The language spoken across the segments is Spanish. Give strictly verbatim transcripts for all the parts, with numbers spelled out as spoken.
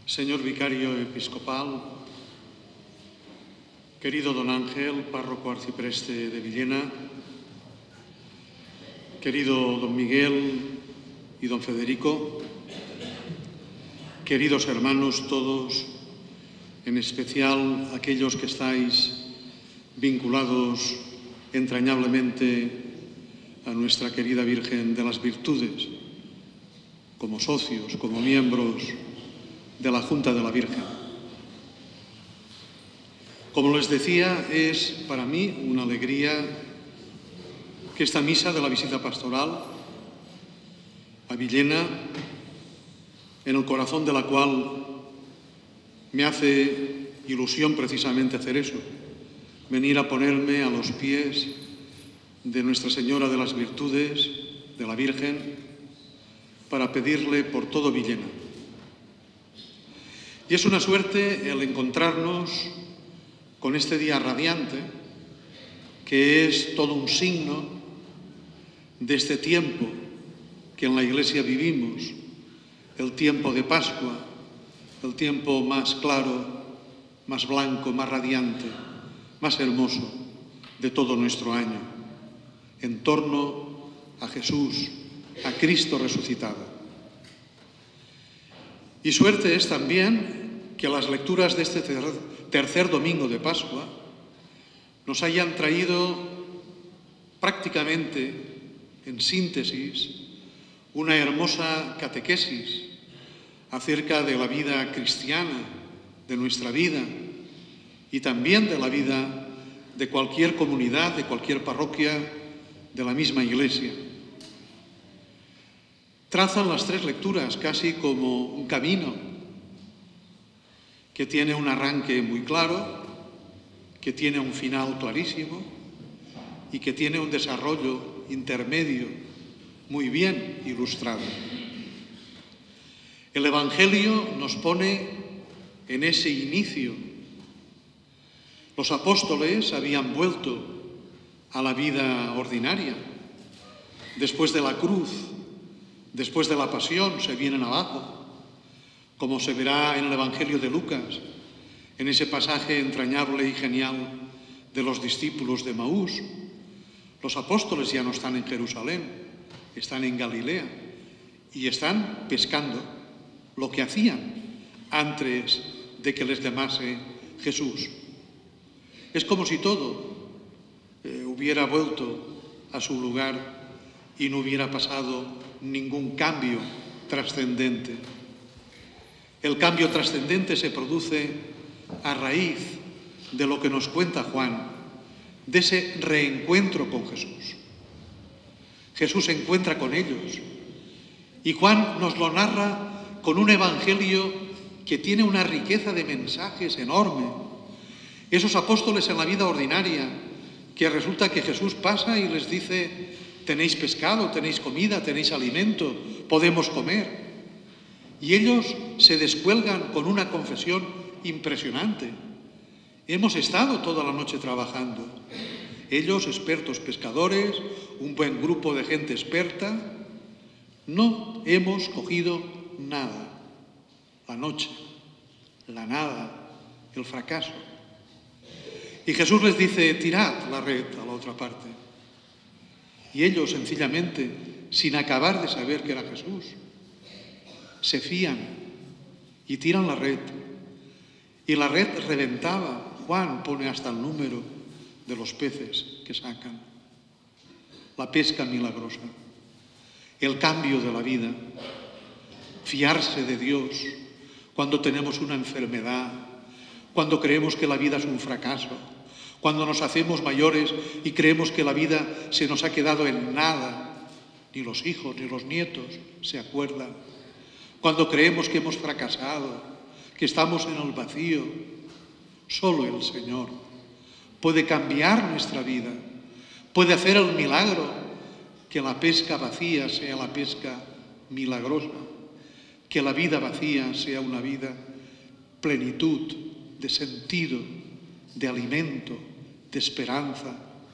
Señor vicario episcopal, querido don Ángel, párroco arcipreste de Villena, querido don Miguel y don Federico, queridos hermanos todos, en especial aquellos que estáis vinculados entrañablemente a nuestra querida Virgen de las Virtudes, como socios, como miembros de la Junta de la Virgen. Como les decía, es para mí una alegría que esta misa de la visita pastoral a Villena, en el corazón de la cual me hace ilusión precisamente hacer eso, venir a ponerme a los pies de Nuestra Señora de las Virtudes, de la Virgen, para pedirle por todo Villena. Y es una suerte el encontrarnos con este día radiante, que es todo un signo de este tiempo que en la Iglesia vivimos, el tiempo de Pascua, el tiempo más claro, más blanco, más radiante, más hermoso de todo nuestro año, en torno a Jesús, a Cristo resucitado. Y suerte es también que las lecturas de este ter tercer domingo de Pascua nos hayan traído prácticamente, en síntesis, una hermosa catequesis acerca de la vida cristiana, de nuestra vida y también de la vida de cualquier comunidad, de cualquier parroquia, de la misma Iglesia. Trazan las tres lecturas casi como un camino que tiene un arranque muy claro, que tiene un final clarísimo y que tiene un desarrollo intermedio muy bien ilustrado. El Evangelio nos pone en ese inicio. Los apóstoles habían vuelto a la vida ordinaria. Después de la cruz, después de la pasión, se vienen abajo, como se verá en el Evangelio de Lucas, en ese pasaje entrañable y genial de los discípulos de Maús. Los apóstoles ya no están en Jerusalén, están en Galilea y están pescando lo que hacían antes de que les llamase Jesús. Es como si todo eh, hubiera vuelto a su lugar y no hubiera pasado ningún cambio trascendente. El cambio trascendente se produce a raíz de lo que nos cuenta Juan, de ese reencuentro con Jesús. Jesús se encuentra con ellos y Juan nos lo narra con un evangelio que tiene una riqueza de mensajes enorme. Esos apóstoles en la vida ordinaria, que resulta que Jesús pasa y les dice: tenéis pescado, tenéis comida, tenéis alimento, podemos comer. Y ellos se descuelgan con una confesión impresionante. Hemos estado toda la noche trabajando. Ellos, expertos pescadores, un buen grupo de gente experta, no hemos cogido nada. La noche, la nada, el fracaso. Y Jesús les dice: tirad la red a la otra parte. Y ellos, sencillamente, sin acabar de saber que era Jesús, se fían y tiran la red. Y la red reventaba. Juan pone hasta el número de los peces que sacan. La pesca milagrosa. El cambio de la vida. Fiarse de Dios cuando tenemos una enfermedad, cuando creemos que la vida es un fracaso, cuando nos hacemos mayores y creemos que la vida se nos ha quedado en nada. Ni los hijos ni los nietos se acuerdan. Cuando creemos que hemos fracasado, que estamos en el vacío, solo el Señor puede cambiar nuestra vida, puede hacer el milagro que la pesca vacía sea la pesca milagrosa, que la vida vacía sea una vida plenitud de sentido, de alimento, de esperanza.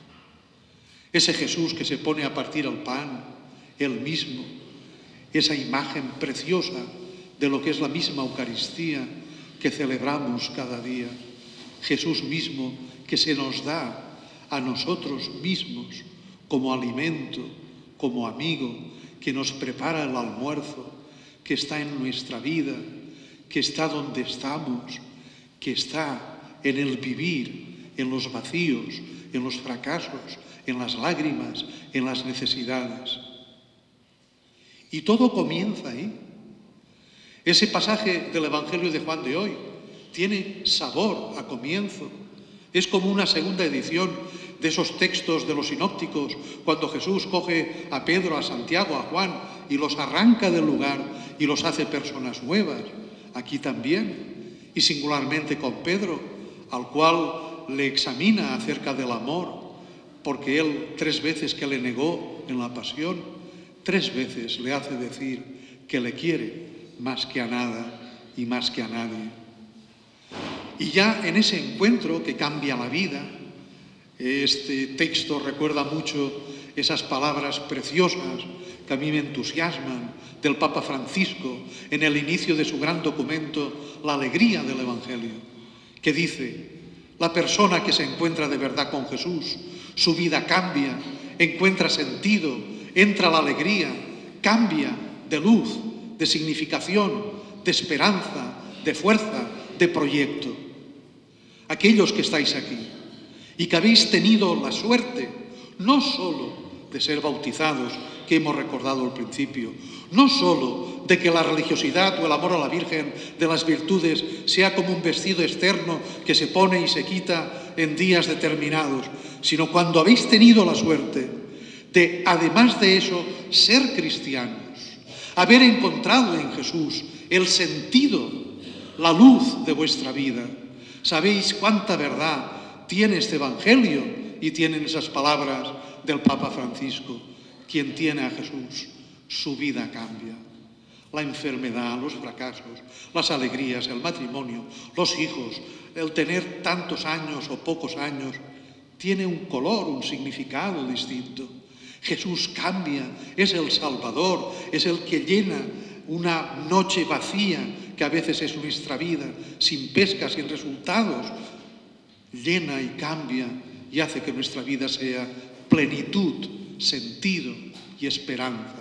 Ese Jesús que se pone a partir el pan, él mismo, esa imagen preciosa de lo que es la misma Eucaristía que celebramos cada día. Jesús mismo que se nos da a nosotros mismos como alimento, como amigo, que nos prepara el almuerzo, que está en nuestra vida, que está donde estamos, que está en el vivir, en los vacíos, en los fracasos, en las lágrimas, en las necesidades. Y todo comienza ahí. Ese pasaje del Evangelio de Juan de hoy tiene sabor a comienzo. Es como una segunda edición de esos textos de los sinópticos, cuando Jesús coge a Pedro, a Santiago, a Juan y los arranca del lugar y los hace personas nuevas. Aquí también, y singularmente con Pedro, al cual le examina acerca del amor, porque él tres veces que le negó en la pasión, tres veces le hace decir que le quiere más que a nada y más que a nadie. Y ya en ese encuentro que cambia la vida, este texto recuerda mucho esas palabras preciosas que a mí me entusiasman del Papa Francisco en el inicio de su gran documento, La alegría del Evangelio, que dice: la persona que se encuentra de verdad con Jesús, su vida cambia, encuentra sentido, entra la alegría, cambia de luz, de significación, de esperanza, de fuerza, de proyecto. Aquellos que estáis aquí y que habéis tenido la suerte no solo de ser bautizados, que hemos recordado al principio, no solo de que la religiosidad o el amor a la Virgen de las virtudes sea como un vestido externo que se pone y se quita en días determinados, sino cuando habéis tenido la suerte de, además de eso, ser cristianos, haber encontrado en Jesús el sentido, la luz de vuestra vida. Sabéis cuánta verdad tiene este Evangelio y tienen esas palabras del Papa Francisco. Quien tiene a Jesús, su vida cambia. La enfermedad, los fracasos, las alegrías, el matrimonio, los hijos, el tener tantos años o pocos años, tiene un color, un significado distinto. Jesús cambia, es el Salvador, es el que llena una noche vacía, que a veces es nuestra vida, sin pesca, sin resultados, llena y cambia y hace que nuestra vida sea plenitud, sentido y esperanza.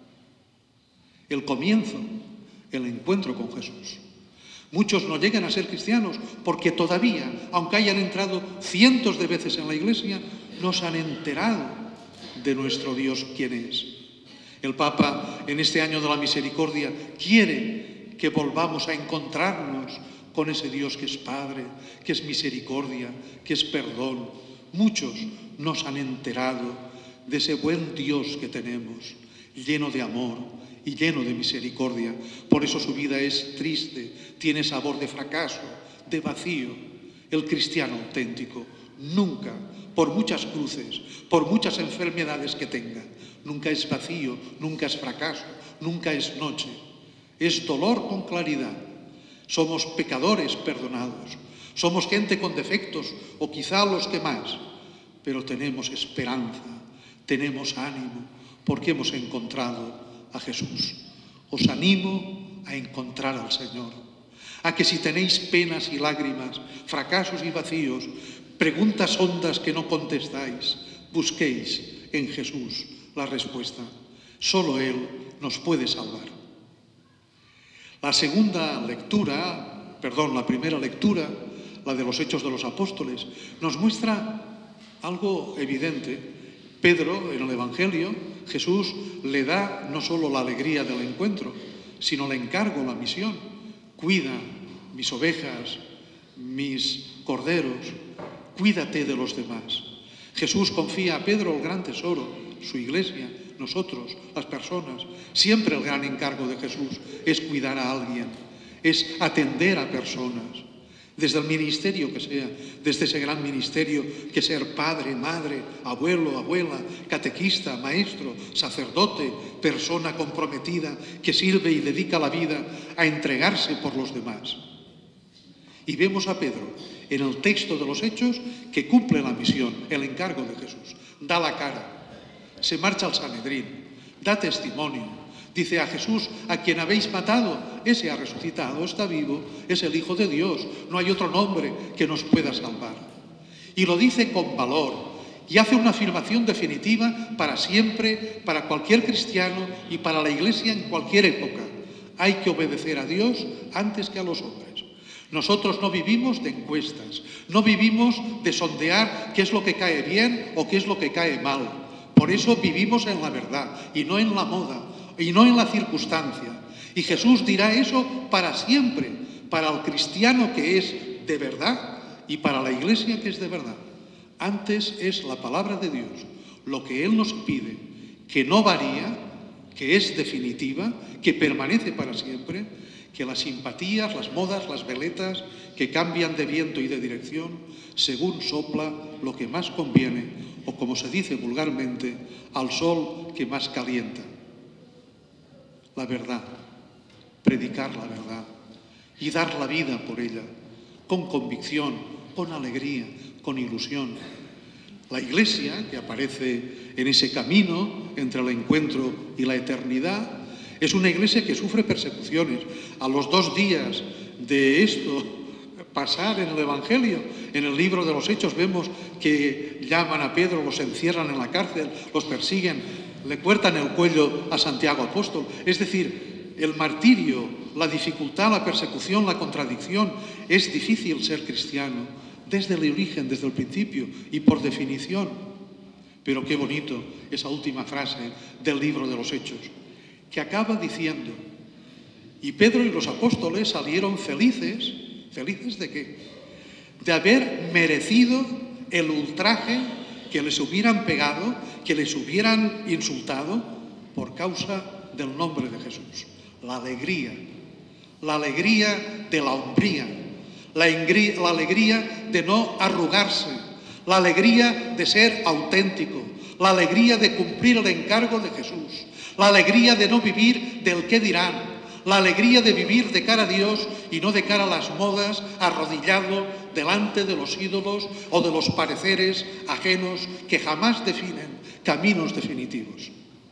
El comienzo, el encuentro con Jesús. Muchos no llegan a ser cristianos porque todavía, aunque hayan entrado cientos de veces en la iglesia, no se han enterado de nuestro Dios quién es. El Papa, en este año de la misericordia, quiere que volvamos a encontrarnos con ese Dios que es Padre, que es misericordia, que es perdón. Muchos no se han enterado de ese buen Dios que tenemos, lleno de amor y lleno de misericordia. Por eso su vida es triste, tiene sabor de fracaso, de vacío. El cristiano auténtico nunca, por muchas cruces, por muchas enfermedades que tenga, nunca es vacío, nunca es fracaso, nunca es noche. Es dolor con claridad. Somos pecadores perdonados, somos gente con defectos o quizá los que más, pero tenemos esperanza, tenemos ánimo, porque hemos encontrado a Jesús. Os animo a encontrar al Señor, a que si tenéis penas y lágrimas, fracasos y vacíos, preguntas hondas que no contestáis, busquéis en Jesús la respuesta. Solo Él nos puede salvar. La segunda lectura, perdón, la primera lectura, la de los Hechos de los Apóstoles, nos muestra algo evidente. Pedro, en el Evangelio, Jesús le da no solo la alegría del encuentro, sino le encargo la misión. Cuida mis ovejas, mis corderos, cuídate de los demás. Jesús confía a Pedro el gran tesoro, su iglesia, nosotros, las personas. Siempre el gran encargo de Jesús es cuidar a alguien, es atender a personas. Desde el ministerio que sea, desde ese gran ministerio que ser padre, madre, abuelo, abuela, catequista, maestro, sacerdote, persona comprometida que sirve y dedica la vida a entregarse por los demás. Y vemos a Pedro en el texto de los Hechos que cumple la misión, el encargo de Jesús. Da la cara, se marcha al Sanedrín, da testimonio, Dice a Jesús: a quien habéis matado, ese ha resucitado, está vivo, es el Hijo de Dios, no hay otro nombre que nos pueda salvar. Y lo dice con valor y hace una afirmación definitiva para siempre, para cualquier cristiano y para la Iglesia en cualquier época. Hay que obedecer a Dios antes que a los hombres. Nosotros no vivimos de encuestas, no vivimos de sondear qué es lo que cae bien o qué es lo que cae mal. Por eso vivimos en la verdad y no en la moda y no en la circunstancia. Y Jesús dirá eso para siempre, para el cristiano que es de verdad y para la Iglesia que es de verdad. Antes es la palabra de Dios, lo que Él nos pide, que no varía, que es definitiva, que permanece para siempre, que las simpatías, las modas, las veletas, que cambian de viento y de dirección, según sopla lo que más conviene, o como se dice vulgarmente, al sol que más calienta. La verdad, predicar la verdad y dar la vida por ella, con convicción, con alegría, con ilusión. La Iglesia, que aparece en ese camino entre el encuentro y la eternidad, es una Iglesia que sufre persecuciones. A los dos días de esto pasar en el Evangelio, en el libro de los Hechos, vemos que llaman a Pedro, los encierran en la cárcel, los persiguen, le cortan el cuello a Santiago apóstol. Es decir, el martirio, la dificultad, la persecución, la contradicción. Es difícil ser cristiano desde el origen, desde el principio y por definición. Pero qué bonito esa última frase del libro de los Hechos, que acaba diciendo: y Pedro y los apóstoles salieron felices. ¿Felices de qué? De haber merecido el ultraje que les hubieran pegado, que les hubieran insultado por causa del nombre de Jesús. La alegría, la alegría de la hombría, la, la alegría de no arrugarse, la alegría de ser auténtico, la alegría de cumplir el encargo de Jesús, la alegría de no vivir del qué dirán, la alegría de vivir de cara a Dios y no de cara a las modas, arrodillado delante de los ídolos o de los pareceres ajenos que jamás definen caminos definitivos.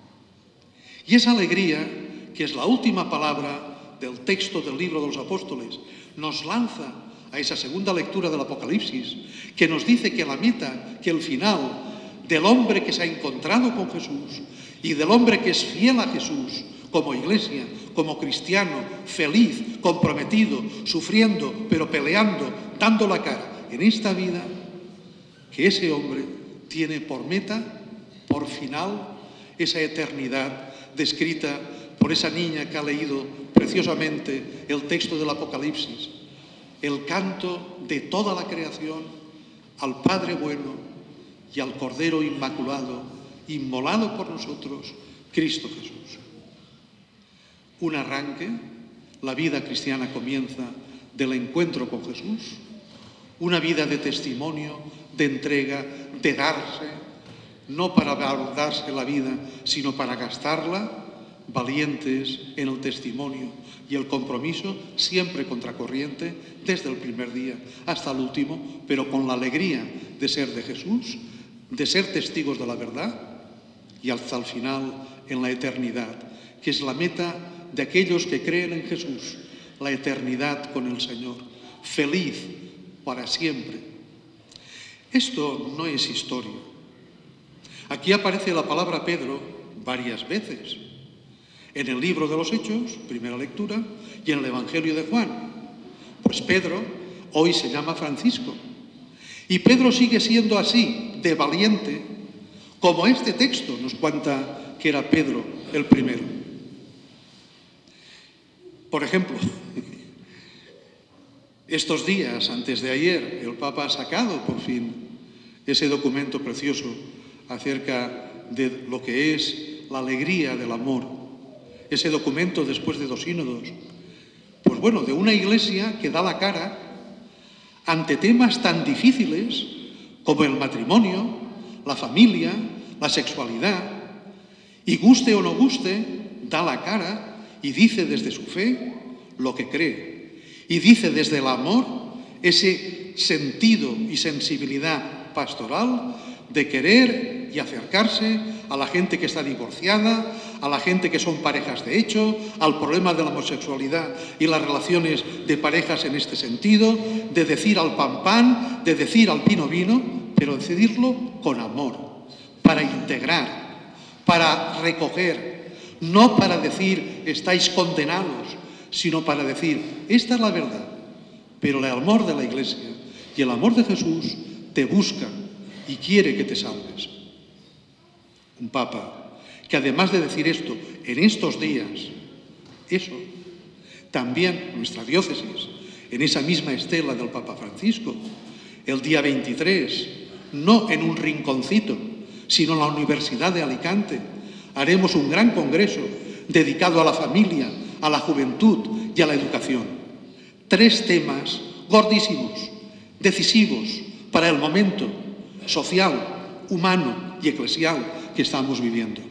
Y esa alegría, que es la última palabra del texto del libro de los Apóstoles, nos lanza a esa segunda lectura del Apocalipsis, que nos dice que la meta, que el final del hombre que se ha encontrado con Jesús y del hombre que es fiel a Jesús, como Iglesia, como cristiano, feliz, comprometido, sufriendo, pero peleando, dando la cara en esta vida, que ese hombre tiene por meta, por final, esa eternidad descrita por esa niña que ha leído preciosamente el texto del Apocalipsis, el canto de toda la creación al Padre bueno y al Cordero Inmaculado, inmolado por nosotros, Cristo Jesús. Un arranque, la vida cristiana comienza del encuentro con Jesús, una vida de testimonio, de entrega, de darse, no para darse la vida, sino para gastarla, valientes en el testimonio y el compromiso, siempre contracorriente, desde el primer día hasta el último, pero con la alegría de ser de Jesús, de ser testigos de la verdad y hasta el final en la eternidad, que es la meta de aquellos que creen en Jesús, la eternidad con el Señor, feliz para siempre. Esto no es historia. Aquí aparece la palabra Pedro varias veces, en el libro de los Hechos, primera lectura, y en el Evangelio de Juan. Pues Pedro hoy se llama Francisco. Y Pedro sigue siendo así, de valiente, como este texto nos cuenta que era Pedro el primero. Por ejemplo, estos días, antes de ayer, el Papa ha sacado por fin ese documento precioso acerca de lo que es la alegría del amor. Ese documento después de dos sínodos. Pues bueno, de una Iglesia que da la cara ante temas tan difíciles como el matrimonio, la familia, la sexualidad, y guste o no guste, da la cara y dice desde su fe lo que cree. Y dice desde el amor ese sentido y sensibilidad pastoral de querer y acercarse a la gente que está divorciada, a la gente que son parejas de hecho, al problema de la homosexualidad y las relaciones de parejas en este sentido, de decir al pan pan, de decir al vino vino, pero decidirlo con amor, para integrar, para recoger, no para decir estáis condenados, sino para decir esta es la verdad, pero el amor de la Iglesia y el amor de Jesús te busca y quiere que te salves. Un Papa que además de decir esto en estos días, eso, también nuestra diócesis, en esa misma estela del Papa Francisco, el día veintitrés, no en un rinconcito, sino en la Universidad de Alicante, haremos un gran congreso dedicado a la familia, a la juventud y a la educación. Tres temas gordísimos, decisivos para el momento social, humano y eclesial que estamos viviendo.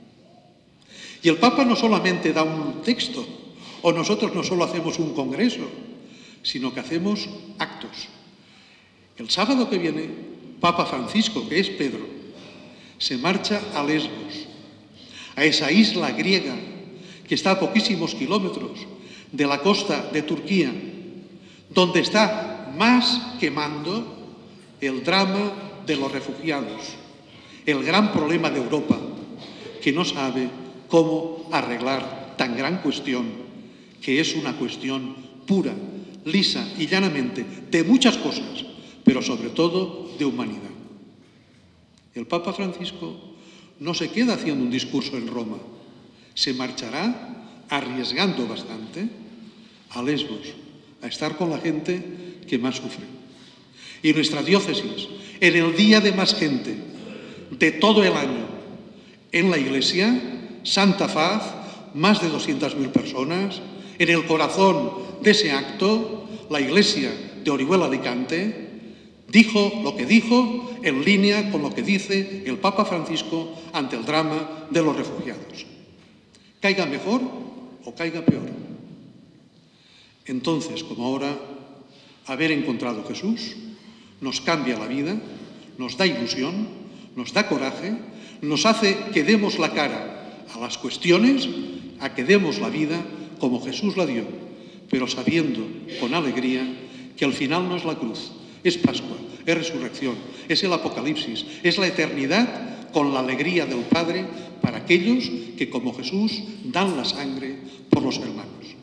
Y el Papa no solamente da un texto, o nosotros no solo hacemos un congreso, sino que hacemos actos. El sábado que viene, Papa Francisco, que es Pedro, se marcha a Lesbos, a esa isla griega que está a poquísimos kilómetros de la costa de Turquía, donde está más quemando el drama de los refugiados, el gran problema de Europa, que no sabe cómo arreglar tan gran cuestión, que es una cuestión pura, lisa y llanamente de muchas cosas, pero sobre todo de humanidad. El Papa Francisco no se queda haciendo un discurso en Roma, se marchará arriesgando bastante a Lesbos, a estar con la gente que más sufre. Y nuestra diócesis, en el día de más gente de todo el año en la Iglesia, Santa Faz, más de doscientas mil personas, en el corazón de ese acto, la Iglesia de Orihuela Alicante dijo lo que dijo en línea con lo que dice el Papa Francisco ante el drama de los refugiados. Caiga mejor o caiga peor. Entonces, como ahora, haber encontrado a Jesús nos cambia la vida, nos da ilusión, nos da coraje, nos hace que demos la cara a las cuestiones, a que demos la vida como Jesús la dio, pero sabiendo con alegría que al final no es la cruz, es Pascua, es resurrección, es el Apocalipsis, es la eternidad con la alegría del Padre para aquellos que como Jesús dan la sangre por los hermanos.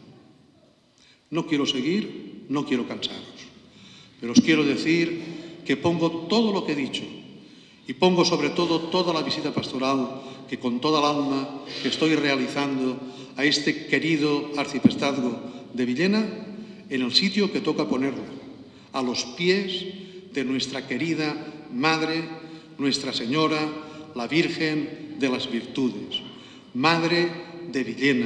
No quiero seguir, no quiero cansaros, pero os quiero decir que pongo todo lo que he dicho y pongo sobre todo toda la visita pastoral que con toda el alma estoy realizando a este querido arciprestazgo de Villena en el sitio que toca ponerlo, a los pies de nuestra querida Madre, Nuestra Señora, la Virgen de las Virtudes, Madre de Villena,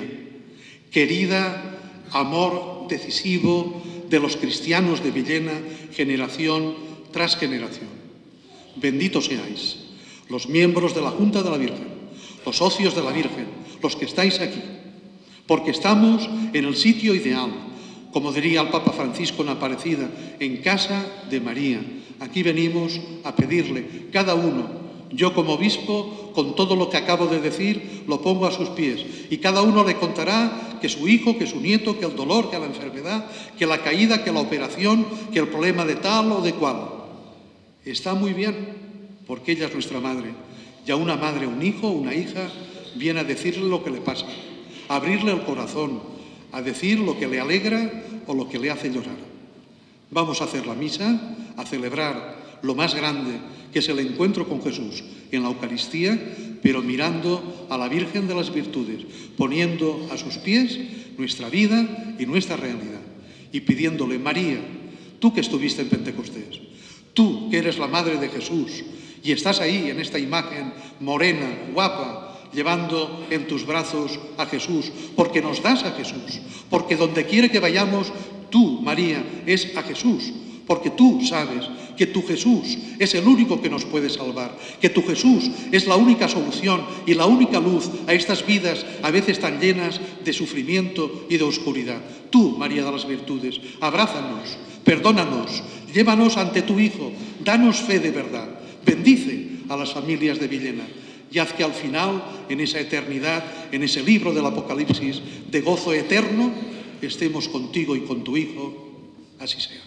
querida amor decisivo de los cristianos de Villena, generación tras generación. Benditos seáis, los miembros de la Junta de la Virgen, los socios de la Virgen, los que estáis aquí, porque estamos en el sitio ideal, como diría el Papa Francisco en Aparecida, en casa de María. Aquí venimos a pedirle, cada uno, yo como obispo, con todo lo que acabo de decir, lo pongo a sus pies. Y cada uno le contará que su hijo, que su nieto, que el dolor, que la enfermedad, que la caída, que la operación, que el problema de tal o de cual. Está muy bien, porque ella es nuestra madre. Y a una madre, un hijo, una hija, viene a decirle lo que le pasa, a abrirle el corazón, a decir lo que le alegra o lo que le hace llorar. Vamos a hacer la misa, a celebrar lo más grande, que es el encuentro con Jesús en la Eucaristía, pero mirando a la Virgen de las Virtudes, poniendo a sus pies nuestra vida y nuestra realidad, y pidiéndole, María, tú que estuviste en Pentecostés, tú que eres la Madre de Jesús, y estás ahí en esta imagen morena, guapa, llevando en tus brazos a Jesús, porque nos das a Jesús, porque donde quiera que vayamos, tú, María, es a Jesús, porque tú sabes que tu Jesús es el único que nos puede salvar, que tu Jesús es la única solución y la única luz a estas vidas a veces tan llenas de sufrimiento y de oscuridad. Tú, María de las Virtudes, abrázanos, perdónanos, llévanos ante tu Hijo, danos fe de verdad, bendice a las familias de Villena y haz que al final, en esa eternidad, en ese libro del Apocalipsis de gozo eterno, estemos contigo y con tu Hijo. Así sea.